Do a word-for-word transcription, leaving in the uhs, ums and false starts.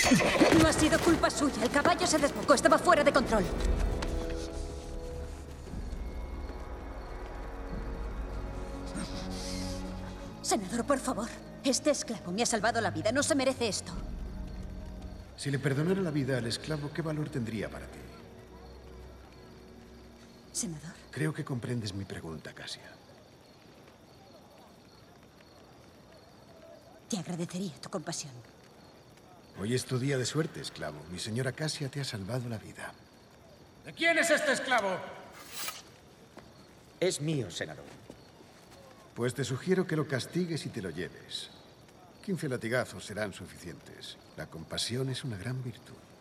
No ha sido culpa suya. El caballo se desbocó. Estaba fuera de control. Senador, por favor. Este esclavo me ha salvado la vida. No se merece esto. Si le perdonara la vida al esclavo, ¿qué valor tendría para ti? Senador. Creo que comprendes mi pregunta, Cassia. Te agradecería tu compasión. Hoy es tu día de suerte, esclavo. Mi señora Cassia te ha salvado la vida. ¿De quién es este esclavo? Es mío, senador. Pues te sugiero que lo castigues y te lo lleves. Quince latigazos serán suficientes. La compasión es una gran virtud.